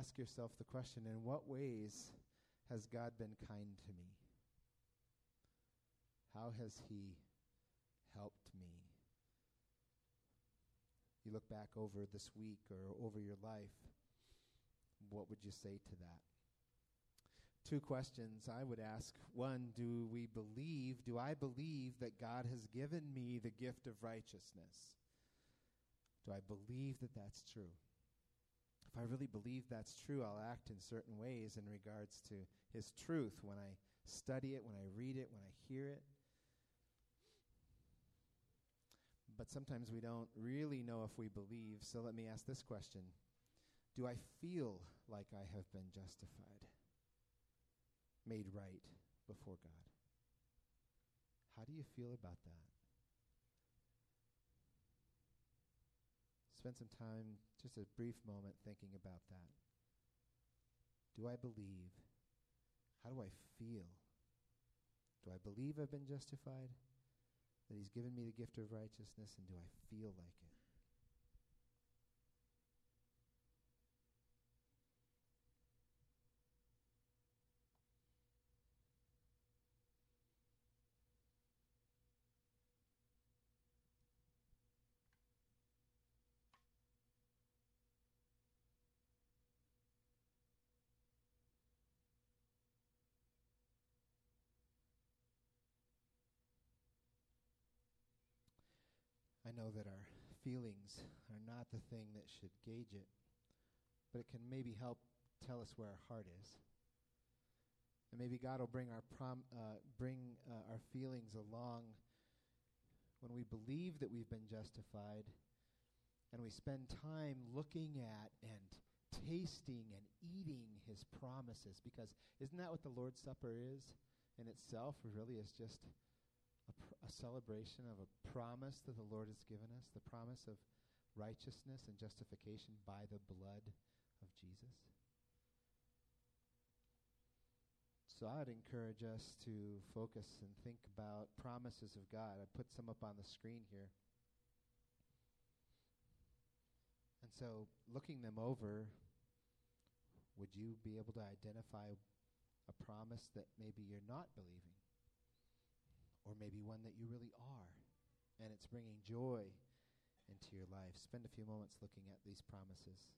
ask yourself the question, in what ways has God been kind to me? How has he helped me? You look back over this week or over your life, what would you say to that? Two questions I would ask. One, do I believe that God has given me the gift of righteousness? Do I believe that that's true? If I really believe that's true, I'll act in certain ways in regards to his truth when I study it, when I read it, when I hear it. But sometimes we don't really know if we believe, so let me ask this question. Do I feel like I have been justified? Made right before God? How do you feel about that? Spend some time, just a brief moment, thinking about that. Do I believe? How do I feel? Do I believe I've been justified? That he's given me the gift of righteousness, and do I feel like it? I know that our feelings are not the thing that should gauge it, but it can maybe help tell us where our heart is. And maybe God will bring our feelings along when we believe that we've been justified, and we spend time looking at and tasting and eating his promises. Because isn't that what the Lord's Supper is in itself? It really is just a celebration of a promise that the Lord has given us, the promise of righteousness and justification by the blood of Jesus. So I'd encourage us to focus and think about promises of God. I put some up on the screen here. And so looking them over, would you be able to identify a promise that maybe you're not believing? Or maybe one that you really are, and it's bringing joy into your life. Spend a few moments looking at these promises.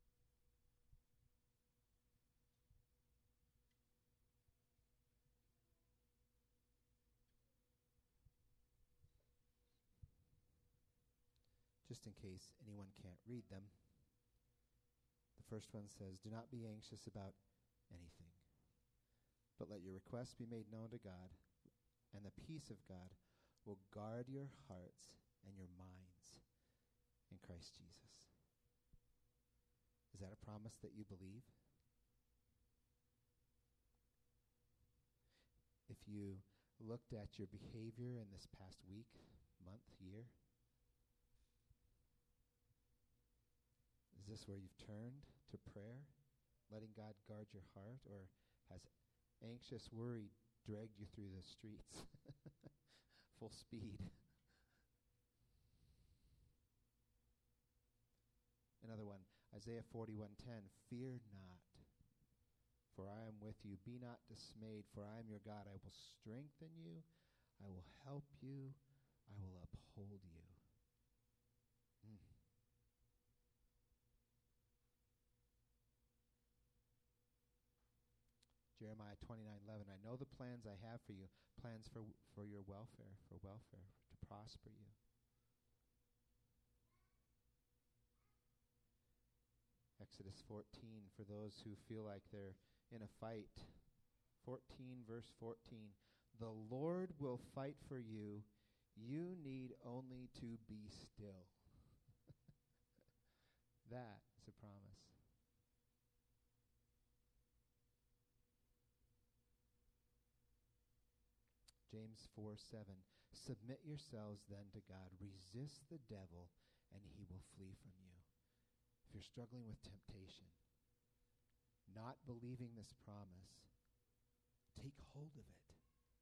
Just in case anyone can't read them, the first one says, "Do not be anxious about anything, but let your requests be made known to God, and the peace of God will guard your hearts and your minds in Christ Jesus." Is that a promise that you believe? If you looked at your behavior in this past week, month, year, is this where you've turned to prayer, letting God guard your heart, or has anxious worry dragged you through the streets full speed? Another one, Isaiah 41:10, "Fear not, for I am with you. Be not dismayed, for I am your God. I will strengthen you. I will help you. I will uphold you." Jeremiah 29:11, "I know the plans I have for you, plans for your welfare, to prosper you." Exodus 14, for those who feel like they're in a fight. 14, verse 14, "The Lord will fight for you. You need only to be still." That is a promise. James 4:7, "Submit yourselves then to God. Resist the devil, and he will flee from you." If you're struggling with temptation, not believing this promise, take hold of it.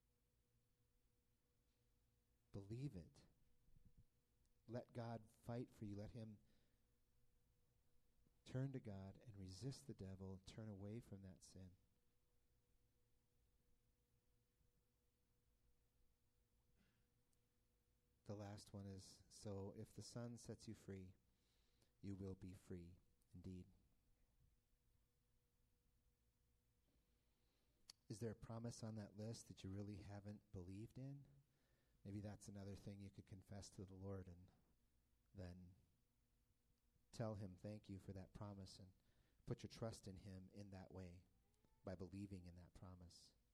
Believe it. Let God fight for you. Let him Turn to God and resist the devil. Turn away from that sin. The last one is, so if the Son sets you free, you will be free indeed. Is there a promise on that list that you really haven't believed in? Maybe that's another thing you could confess to the Lord and then tell him thank you for that promise and put your trust in him in that way by believing in that promise.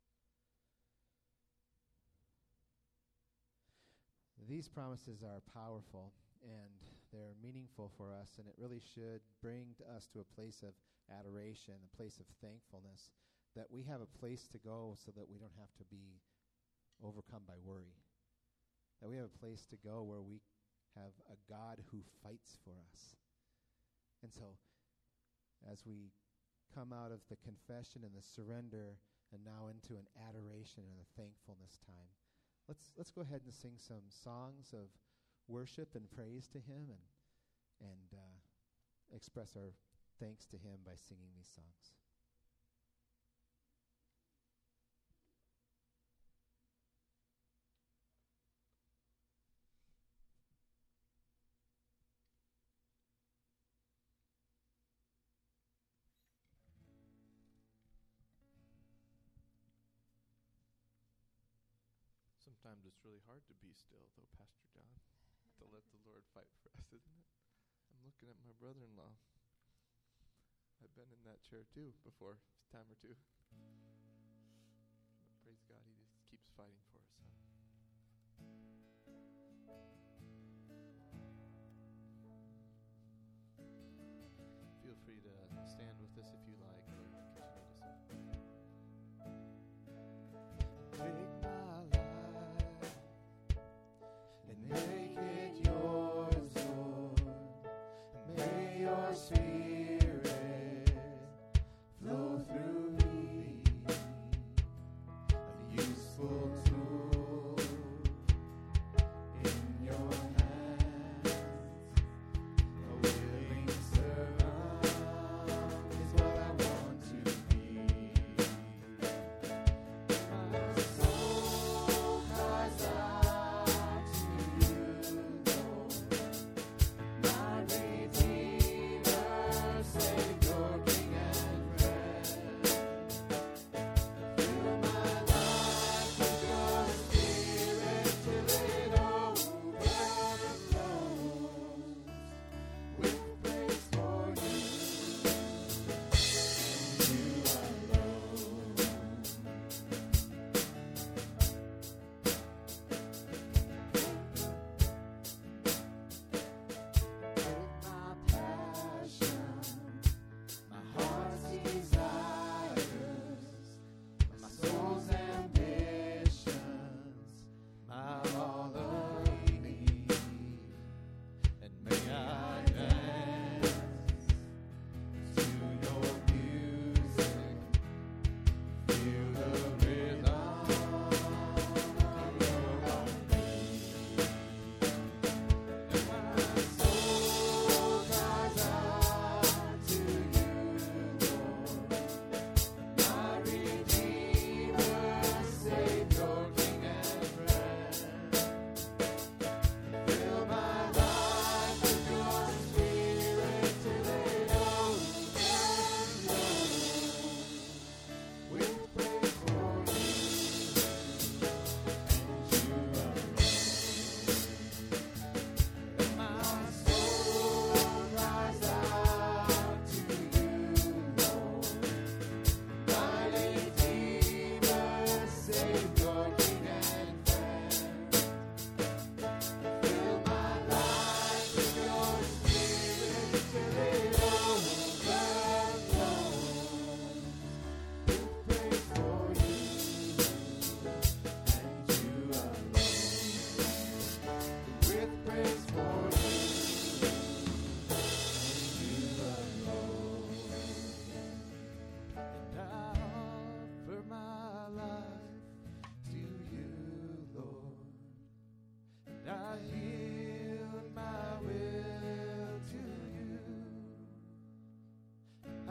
These promises are powerful and they're meaningful for us, and it really should bring us to a place of adoration, a place of thankfulness, that we have a place to go so that we don't have to be overcome by worry. That we have a place to go where we have a God who fights for us. And so, as we come out of the confession and the surrender and now into an adoration and a thankfulness time, let's go ahead and sing some songs of worship and praise to him and express our thanks to him by singing these songs. Sometimes it's really hard to be still, though, Pastor John, to let the Lord fight for us, isn't it? I'm looking at my brother-in-law. I've been in that chair, too, before, a time or two. But praise God, he just keeps fighting for us, huh? Feel free to stand with us if you like, or continue to sing. Take my life and make it yours, Lord. May your Spirit flow through me, a useful tool.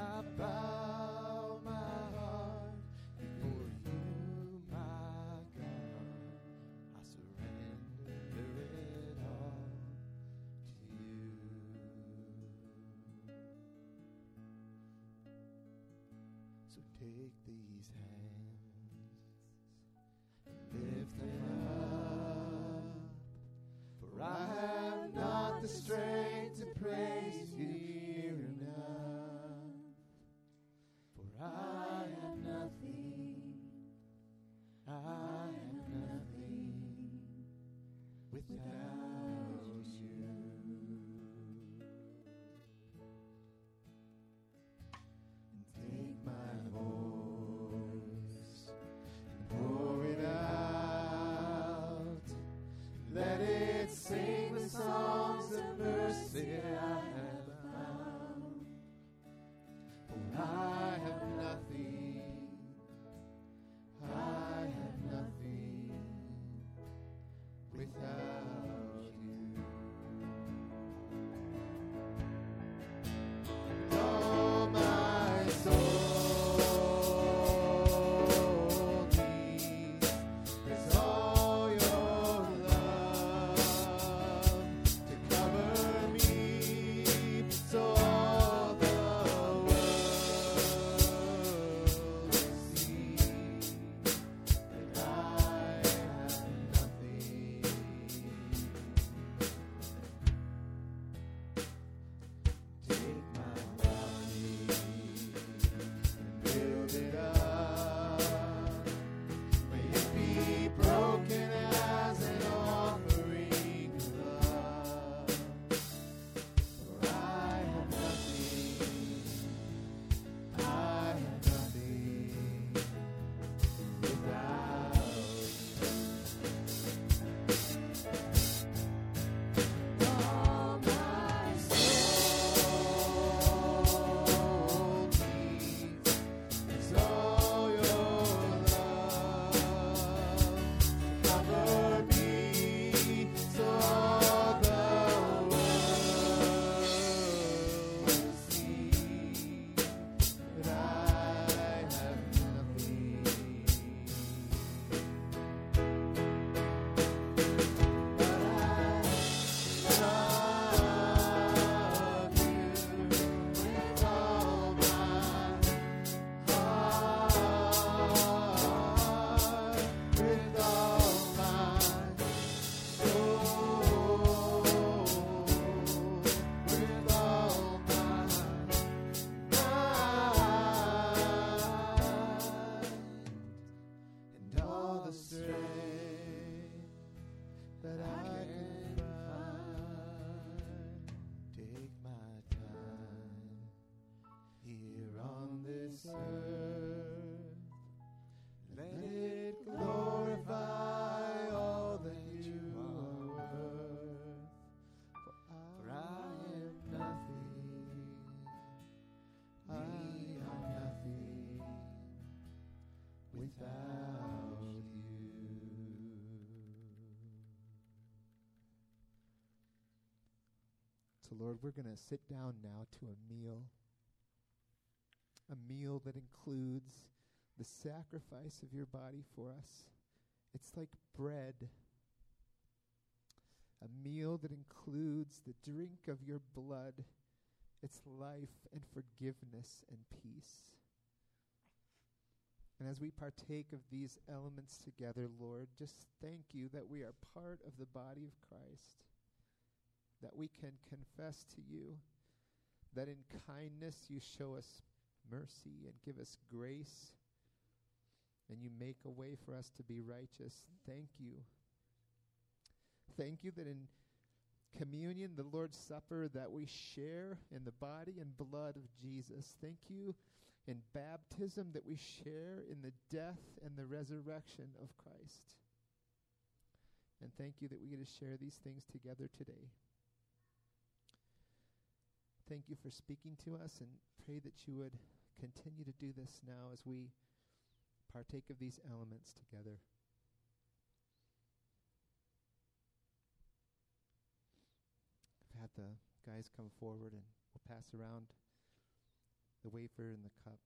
I bow my heart before you, my God. I surrender it all to you. So take these hands and lift them up, for I have not the strength to praise you here enough, for I have nothing, I have nothing without you. And take my voice and pour it out. Let it sing the songs of mercy I have found. For I have nothing, I have nothing without you. Oh, my soul needs is all your love to cover me, so all the world will see that I have nothing. Take my body and build it up. May it be broken as an offering of love. For I have nothing, I have nothing without you. All my soul needs is all your love to cover me, so all the world will see that I have nothing. But I love you with all my heart, with all my soul, with all my mind, and all the strength that I can find. Take my time here on this earth. Let it glorify all that you are worth. For I am nothing, I am nothing without you. So, Lord, we're going to sit down now to a meal that includes the sacrifice of your body for us. It's like bread. A meal that includes the drink of your blood. It's life and forgiveness and peace. And as we partake of these elements together, Lord, just thank you that we are part of the body of Christ, that we can confess to you that in kindness you show us mercy and give us grace, and you make a way for us to be righteous. Thank you. Thank you that in communion, the Lord's Supper, that we share in the body and blood of Jesus. Thank you in baptism that we share in the death and the resurrection of Christ. And thank you that we get to share these things together today. Thank you for speaking to us, and pray that you would continue to do this now as we partake of these elements together. I've had the guys come forward, and we'll pass around the wafer and the cup.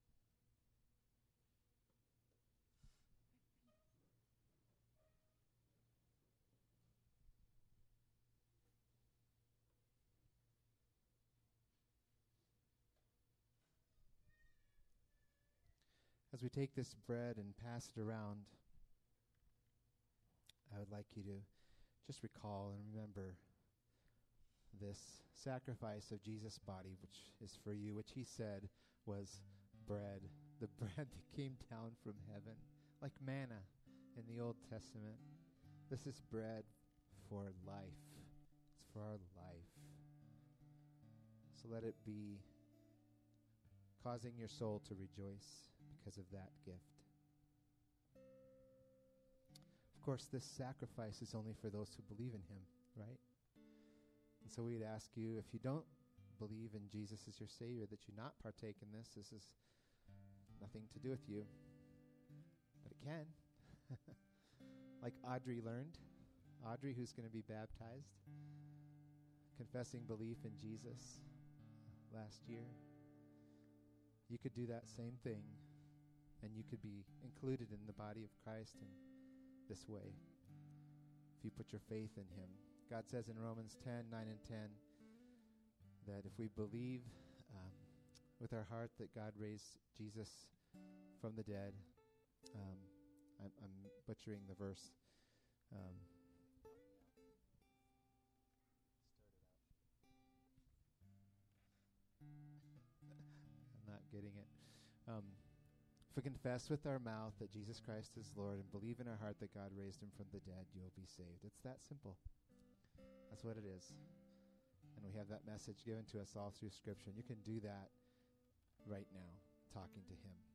As we take this bread and pass it around, I would like you to just recall and remember this sacrifice of Jesus' body, which is for you, which he said was bread, the bread that came down from heaven, like manna in the Old Testament. This is bread for life. It's for our life. So let it be causing your soul to rejoice because of that gift. Of course, this sacrifice is only for those who believe in him, right? And so we'd ask you, if you don't believe in Jesus as your Savior, that you not partake in this. This is nothing to do with you. But it can. Like Audrey learned. Audrey, who's going to be baptized, confessing belief in Jesus last year. You could do that same thing, and you could be included in the body of Christ in this way if you put your faith in him. God says in Romans 10:9 and 10 that if we believe with our heart that God raised Jesus from the dead, I'm butchering the verse. I'm not getting it. If we confess with our mouth that Jesus Christ is Lord and believe in our heart that God raised him from the dead, you'll be saved. It's that simple. That's what it is. And we have that message given to us all through Scripture. And you can do that right now, talking to him.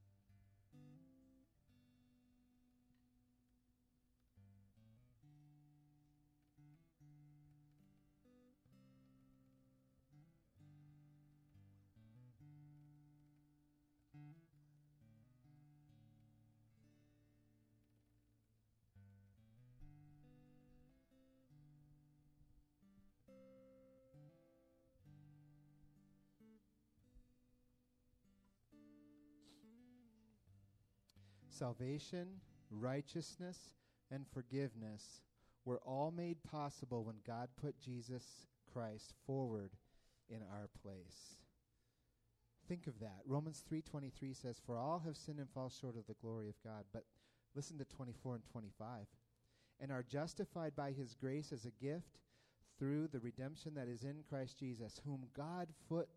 Salvation, righteousness, and forgiveness were all made possible when God put Jesus Christ forward in our place. Think of that. Romans 3:23 says, "For all have sinned and fall short of the glory of God." But listen to 24 and 25. "And are justified by his grace as a gift through the redemption that is in Christ Jesus, whom God put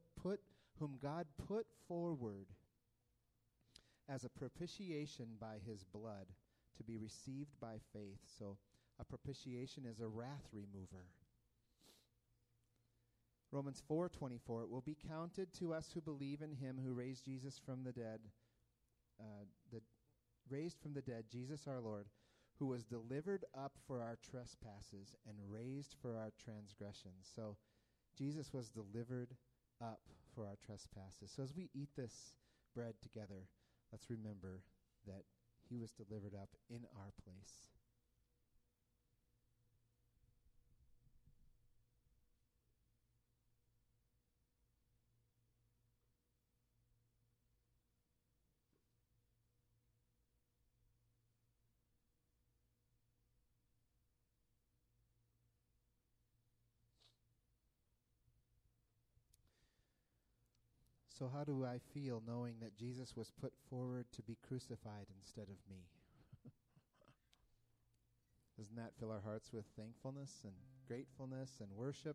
forward as a propitiation by his blood to be received by faith." So a propitiation is a wrath remover. Romans 4:24, "It will be counted to us who believe in him who raised Jesus from the dead, Jesus our Lord, who was delivered up for our trespasses and raised for our transgressions." So Jesus was delivered up for our trespasses. So as we eat this bread together, let's remember that he was delivered up in our place. So how do I feel knowing that Jesus was put forward to be crucified instead of me? Doesn't that fill our hearts with thankfulness and gratefulness and worship?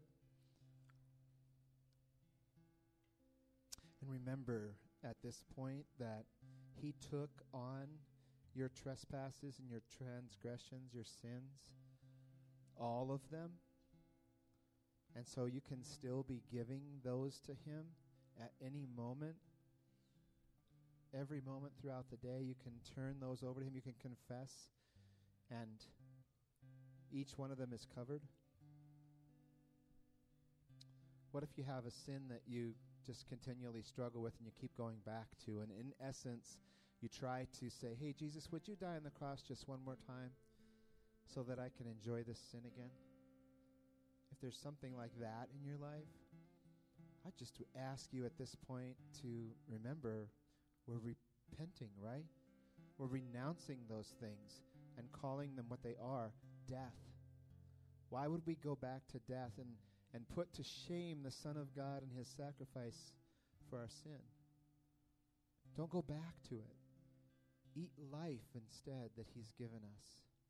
And remember at this point that he took on your trespasses and your transgressions, your sins, all of them. And so you can still be giving those to him at any moment. Every moment throughout the day, you can turn those over to him. You can confess, and each one of them is covered. What if you have a sin that you just continually struggle with and you keep going back to, and in essence, you try to say, "Hey, Jesus, would you die on the cross just one more time so that I can enjoy this sin again?" If there's something like that in your life, I just ask you at this point to remember we're repenting, right? We're renouncing those things and calling them what they are, death. Why would we go back to death and put to shame the Son of God and his sacrifice for our sin? Don't go back to it. Eat life instead that he's given us.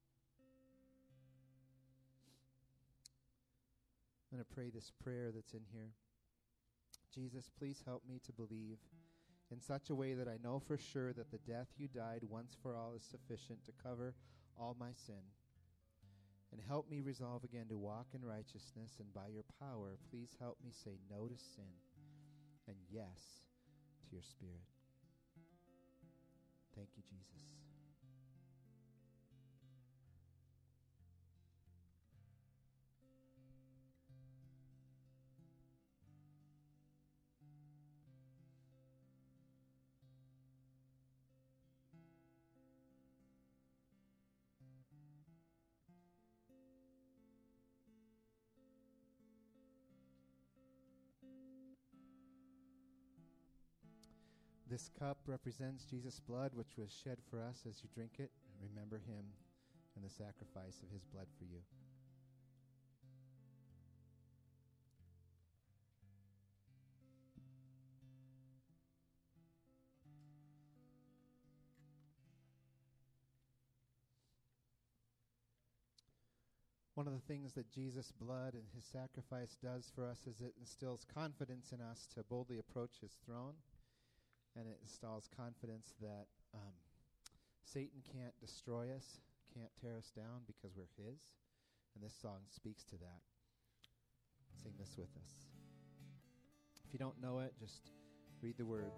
I'm going to pray this prayer that's in here. Jesus, please help me to believe in such a way that I know for sure that the death you died once for all is sufficient to cover all my sin. And help me resolve again to walk in righteousness, and by your power, please help me say no to sin and yes to your Spirit. Thank you, Jesus. This cup represents Jesus' blood, which was shed for us. As you drink it, remember him and the sacrifice of his blood for you. One of the things that Jesus' blood and his sacrifice does for us is it instills confidence in us to boldly approach his throne. And it installs confidence that Satan can't destroy us, can't tear us down because we're his. And this song speaks to that. Sing this with us. If you don't know it, just read the words.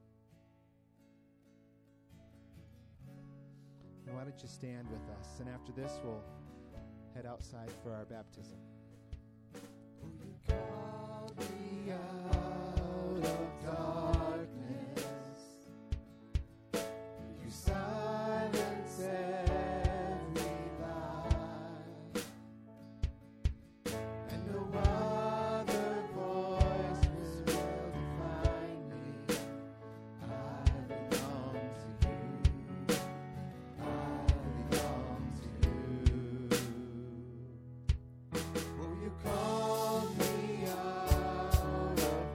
And why don't you stand with us? And after this, we'll head outside for our baptism. You called me out of darkness. You silence every lie, and no other voice will define me. I belong to you. I belong to you. Oh, you called me out of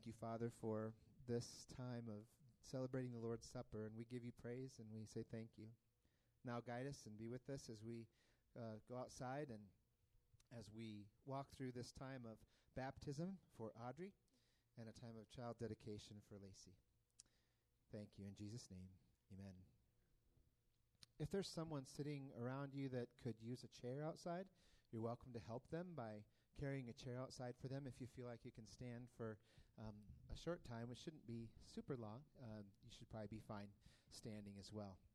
thank you, Father, for this time of celebrating the Lord's Supper, and we give you praise and we say thank you. Now guide us and be with us as we go outside and as we walk through this time of baptism for Audrey and a time of child dedication for Lacey. Thank you. In Jesus' name, amen. If there's someone sitting around you that could use a chair outside, you're welcome to help them by carrying a chair outside for them. If you feel like you can stand for a short time, which shouldn't be super long, you should probably be fine standing as well.